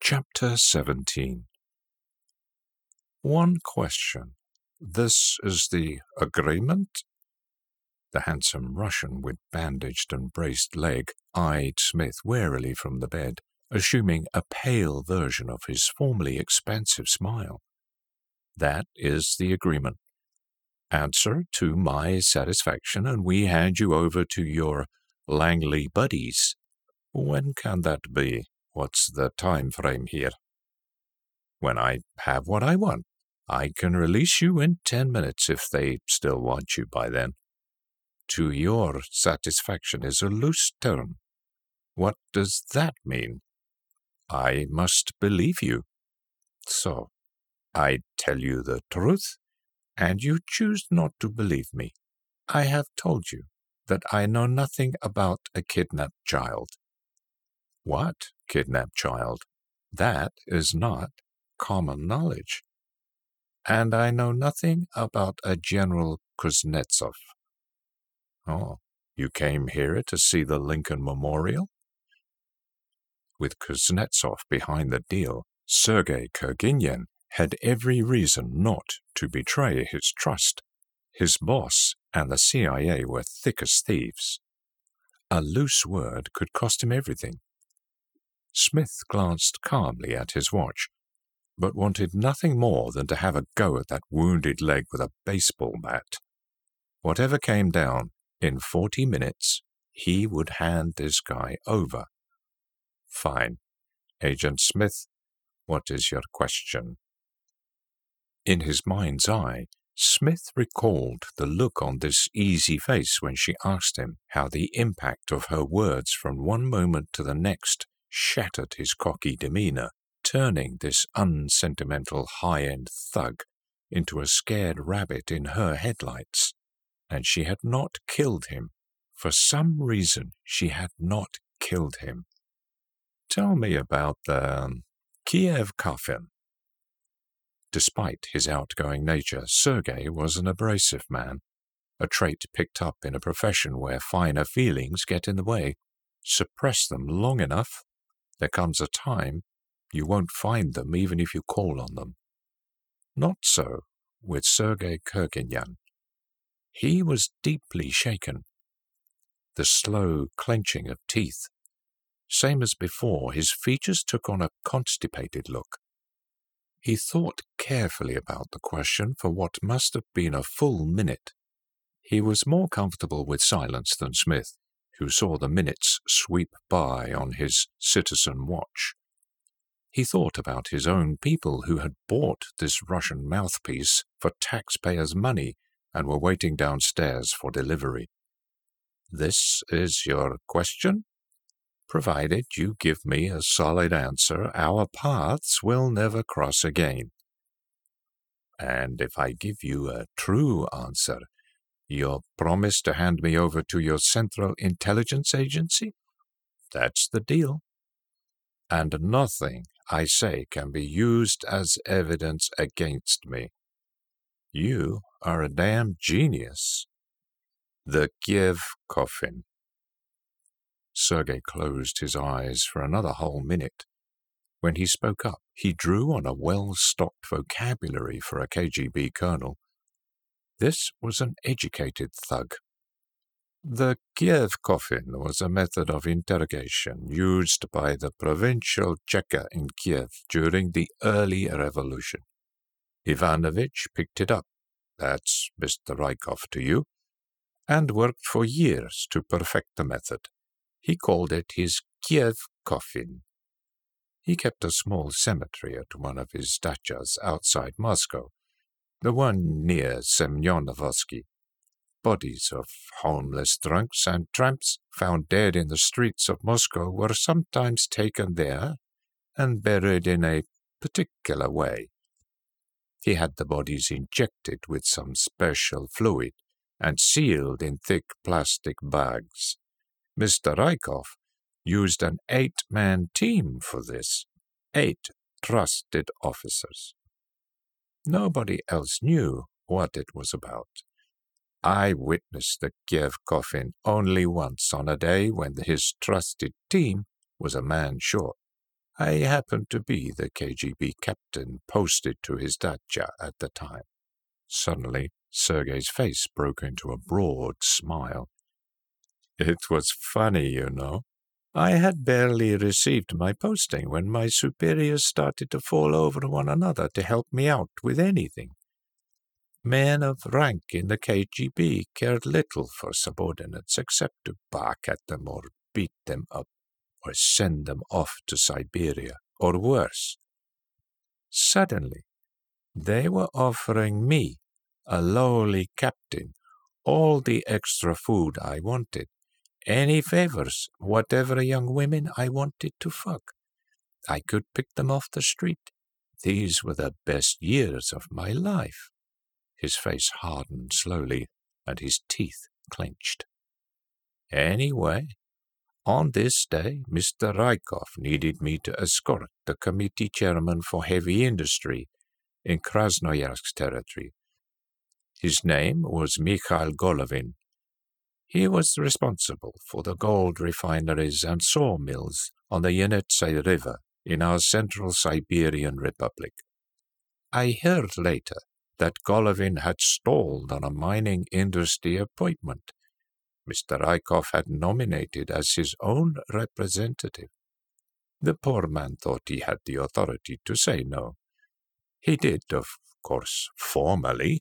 Chapter 17. One question. This is the agreement? The handsome Russian with bandaged and braced leg eyed Smith warily from the bed, assuming a pale version of his formerly expansive smile. That is the agreement. Answer to my satisfaction, and we hand you over to your Langley buddies. When can that be? What's the time frame here? When I have what I want. I can release you in 10 minutes if they still want you by then. To your satisfaction is a loose term. What does that mean? I must believe you. So, I tell you the truth, and you choose not to believe me. I have told you that I know nothing about a kidnapped child. What kidnapped child? That is not common knowledge. And I know nothing about a General Kuznetsov. Oh, you came here to see the Lincoln Memorial? With Kuznetsov behind the deal, Sergei Kurginin had every reason not to betray his trust. His boss and the CIA were thick as thieves. A loose word could cost him everything. Smith glanced calmly at his watch, but wanted nothing more than to have a go at that wounded leg with a baseball bat. Whatever came down, in 40 minutes, he would hand this guy over. Fine. Agent Smith, what is your question? In his mind's eye, Smith recalled the look on this easy face when she asked him how the impact of her words from one moment to the next shattered his cocky demeanor, turning this unsentimental high-end thug into a scared rabbit in her headlights. And she had not killed him. For some reason, she had not killed him. Tell me about the Kiev coffin. Despite his outgoing nature, Sergei was an abrasive man, a trait picked up in a profession where finer feelings get in the way. Suppress them long enough, there comes a time you won't find them even if you call on them. Not so with Sergei Kurginin. He was deeply shaken. The slow clenching of teeth. Same as before, his features took on a constipated look. He thought carefully about the question for what must have been a full minute. He was more comfortable with silence than Smith, who saw the minutes sweep by on his citizen watch. He thought about his own people who had bought this Russian mouthpiece for taxpayers' money and were waiting downstairs for delivery. This is your question? Provided you give me a solid answer, our paths will never cross again. And if I give you a true answer, you'll promise to hand me over to your Central Intelligence Agency? That's the deal. And nothing I say can be used as evidence against me. You are a damn genius. The Kiev coffin. Sergei closed his eyes for another whole minute. When he spoke up, he drew on a well-stocked vocabulary for a KGB colonel. This was an educated thug. The Kiev coffin was a method of interrogation used by the provincial Cheka in Kiev during the early revolution. Ivanovich picked it up, that's Mr. Rykov to you, and worked for years to perfect the method. He called it his Kiev coffin. He kept a small cemetery at one of his dachas outside Moscow, the one near Semyonovsky. Bodies of homeless drunks and tramps found dead in the streets of Moscow were sometimes taken there and buried in a particular way. He had the bodies injected with some special fluid and sealed in thick plastic bags. Mr. Rykov used an 8-man team for this, 8 trusted officers. Nobody else knew what it was about. I witnessed the Kiev coffin only once on a day when his trusted team was a man short. I happened to be the KGB captain posted to his dacha at the time. Suddenly, Sergei's face broke into a broad smile. It was funny, you know. I had barely received my posting when my superiors started to fall over one another to help me out with anything. Men of rank in the KGB cared little for subordinates except to bark at them or beat them up or send them off to Siberia, or worse. Suddenly, they were offering me, a lowly captain, all the extra food I wanted, any favors, whatever young women I wanted to fuck. I could pick them off the street. These were the best years of my life. His face hardened slowly, and his teeth clenched. Anyway, on this day, Mr. Rykov needed me to escort the committee chairman for heavy industry in Krasnoyarsk territory. His name was Mikhail Golovin. He was responsible for the gold refineries and sawmills on the Yenetsei River in our Central Siberian Republic. I heard later that Golovin had stalled on a mining industry appointment Mr. Rykov had nominated as his own representative. The poor man thought he had the authority to say no. He did, of course, formally.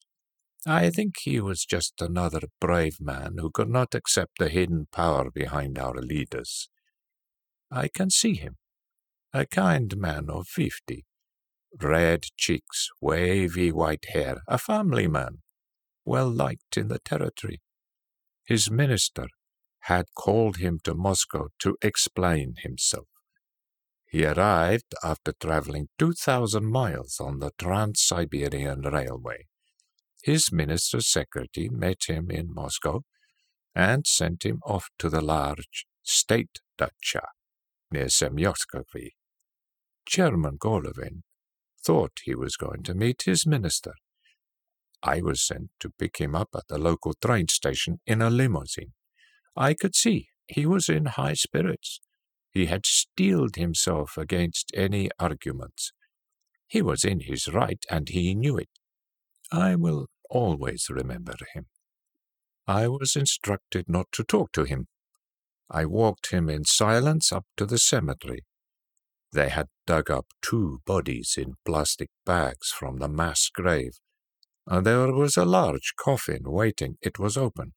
I think he was just another brave man who could not accept the hidden power behind our leaders. I can see him, a kind man of 50, red cheeks, wavy white hair, a family man, well liked in the territory. His minister had called him to Moscow to explain himself. He arrived after traveling 2,000 miles on the Trans-Siberian Railway. His minister's secretary met him in Moscow and sent him off to the large state dacha near Semyotskovy. Chairman Golovin thought he was going to meet his minister. I was sent to pick him up at the local train station in a limousine. I could see he was in high spirits. He had steeled himself against any arguments. He was in his right, and he knew it. I will always remember him. I was instructed not to talk to him. I walked him in silence up to the cemetery. They had dug up 2 bodies in plastic bags from the mass grave. There was a large coffin waiting. It was open.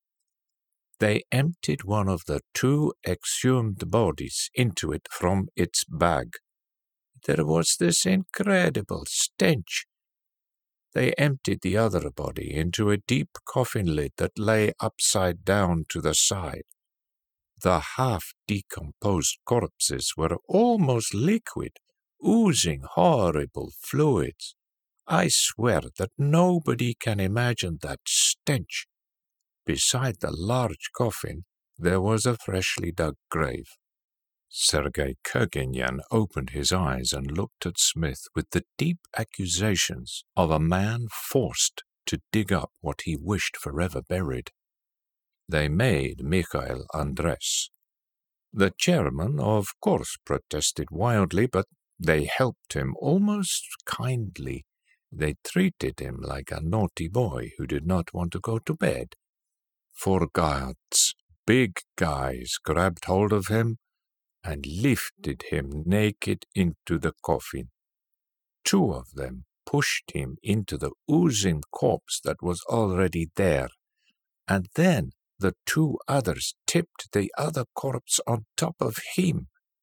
They emptied one of the 2 exhumed bodies into it from its bag. There was this incredible stench. They emptied the other body into a deep coffin lid that lay upside down to the side. The half-decomposed corpses were almost liquid, oozing horrible fluids. I swear that nobody can imagine that stench. Beside the large coffin, there was a freshly dug grave. Sergei Kurgenyan opened his eyes and looked at Smith with the deep accusations of a man forced to dig up what he wished forever buried. They made Mikhail undress. The chairman, of course, protested wildly, but they helped him almost kindly. They treated him like a naughty boy who did not want to go to bed. 4 guards, big guys, grabbed hold of him and lifted him naked into the coffin. 2 of them pushed him into the oozing corpse that was already there, and then the 2 others tipped the other corpse on top of him.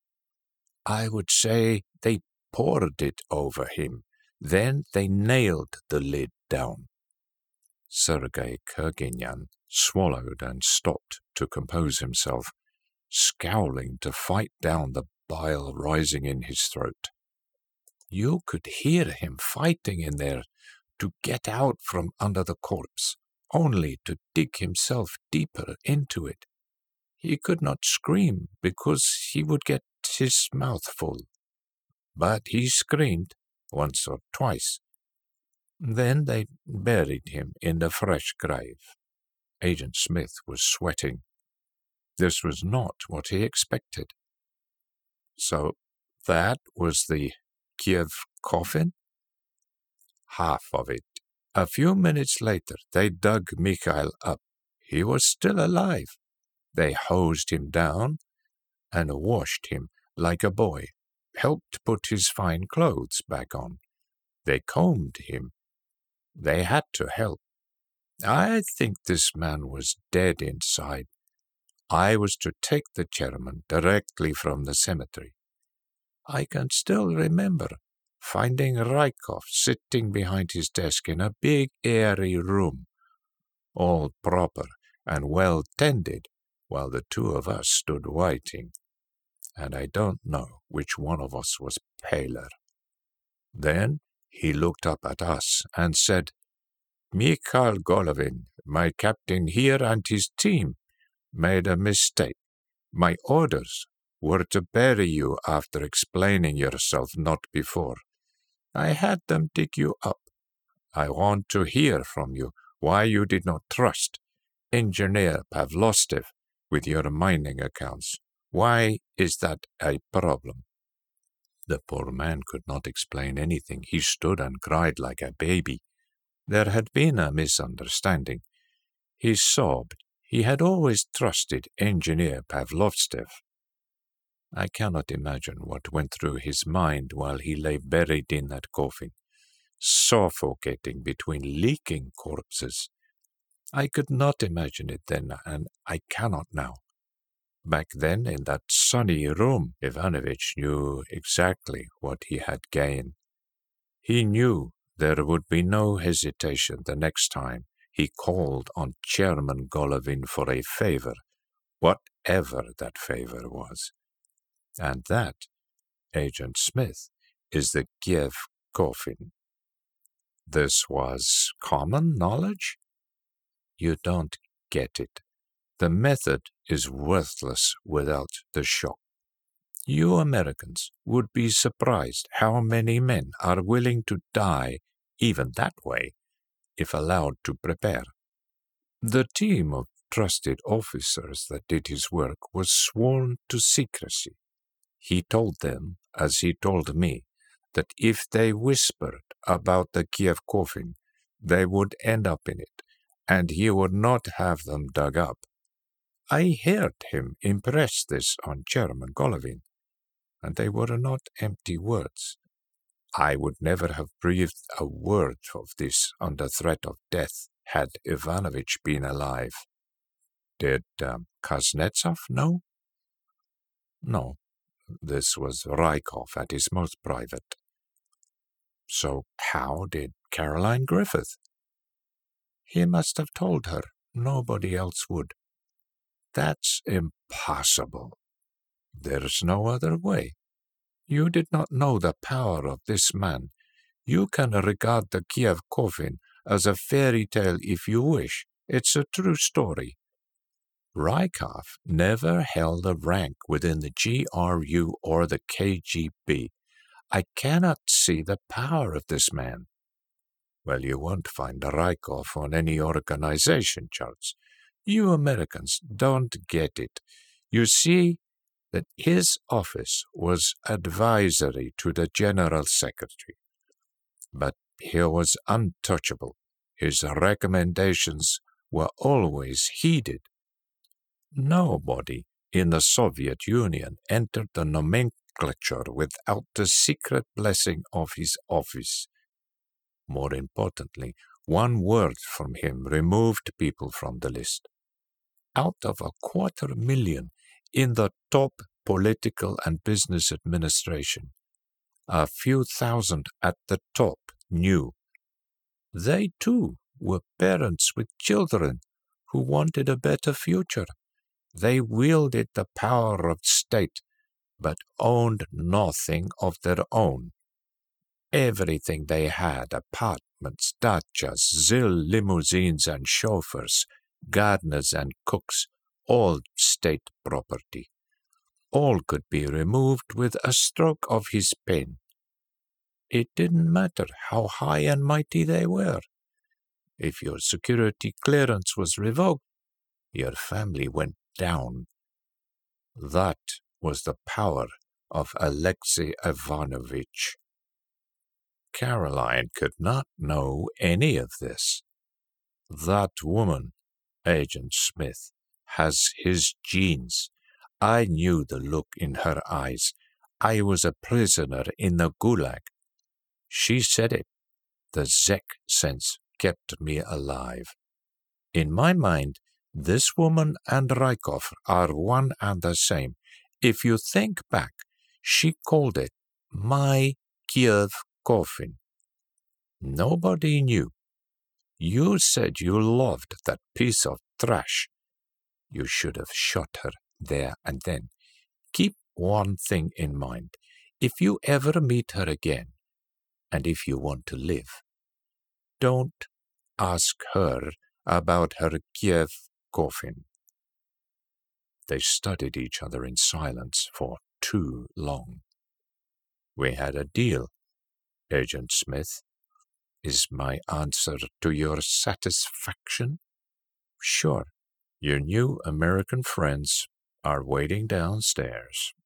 I would say they poured it over him. Then they nailed the lid down. Sergei Kurgenyan swallowed and stopped to compose himself, scowling to fight down the bile rising in his throat. You could hear him fighting in there to get out from under the corpse, only to dig himself deeper into it. He could not scream because he would get his mouth full. But he screamed once or twice. Then they buried him in the fresh grave. Agent Smith was sweating. This was not what he expected. So That was the Kiev coffin? Half of it. A few minutes later, they dug Mikhail up. He was still alive. They hosed him down and washed him like a boy, helped put his fine clothes back on. They combed him. They had to help. I think this man was dead inside. I was to take the chairman directly from the cemetery. I can still remember finding Rykov sitting behind his desk in a big airy room, all proper and well tended, while the two of us stood waiting, and I don't know which one of us was paler. Then he looked up at us and said, "Mikhail Golovin, my captain here and his team, made a mistake. My orders were to bury you after explaining yourself, not before. I had them dig you up. I want to hear from you why you did not trust Engineer Pavlostev with your mining accounts. Why is that a problem?" The poor man could not explain anything. He stood and cried like a baby. There had been a misunderstanding. He sobbed. He had always trusted Engineer Pavlostev. I cannot imagine what went through his mind while he lay buried in that coffin, suffocating between leaking corpses. I could not imagine it then, and I cannot now. Back then, in that sunny room, Ivanovich knew exactly what he had gained. He knew there would be no hesitation the next time he called on Chairman Golovin for a favor, whatever that favor was. And that, Agent Smith, is the Kiev coffin. This was common knowledge? You don't get it. The method is worthless without the shock. You Americans would be surprised how many men are willing to die even that way if allowed to prepare. The team of trusted officers that did his work was sworn to secrecy. He told them, as he told me, that if they whispered about the Kiev coffin, they would end up in it, and he would not have them dug up. I heard him impress this on Chairman Golovin, and they were not empty words. I would never have breathed a word of this under threat of death had Ivanovich been alive. Did Kuznetsov know? No, this was Rykov at his most private. So how did Caroline Griffith? He must have told her. Nobody else would. That's impossible. There's no other way. You did not know the power of this man. You can regard the Kiev coffin as a fairy tale if you wish. It's a true story. Rykov never held a rank within the GRU or the KGB. I cannot see the power of this man. Well, you won't find Rykov on any organization charts. You Americans don't get it. You see that his office was advisory to the General Secretary. But he was untouchable. His recommendations were always heeded. Nobody in the Soviet Union entered the nomenclature without the secret blessing of his office. More importantly, one word from him removed people from the list. Out of 250,000 in the top political and business administration, a few thousand at the top knew. They too were parents with children who wanted a better future. They wielded the power of state, but owned nothing of their own. Everything they had, apartments, dachas, ZIL limousines and chauffeurs, gardeners and cooks, all state property. All could be removed with a stroke of his pen. It didn't matter how high and mighty they were. If your security clearance was revoked, your family went down. That was the power of Alexei Ivanovich. Caroline could not know any of this. That woman, Agent Smith, has his genes. I knew the look in her eyes. I was a prisoner in the Gulag. She said it. The Zek sense kept me alive. In my mind, this woman and Rykov are one and the same. If you think back, she called it my Kiev coffin. Nobody knew. You said you loved that piece of trash. You should have shot her there and then. Keep one thing in mind. If you ever meet her again, and if you want to live, don't ask her about her Kiev coffin. They studied each other in silence for too long. We had a deal, Agent Smith. Is my answer to your satisfaction? Sure. Your new American friends are waiting downstairs.